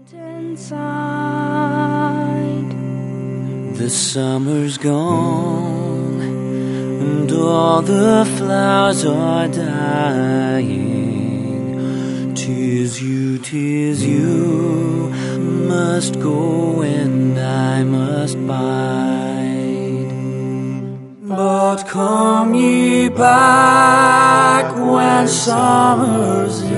inside. The summer's gone and all the flowers are dying. 'Tis you must go and I must bide. But come ye back when summer's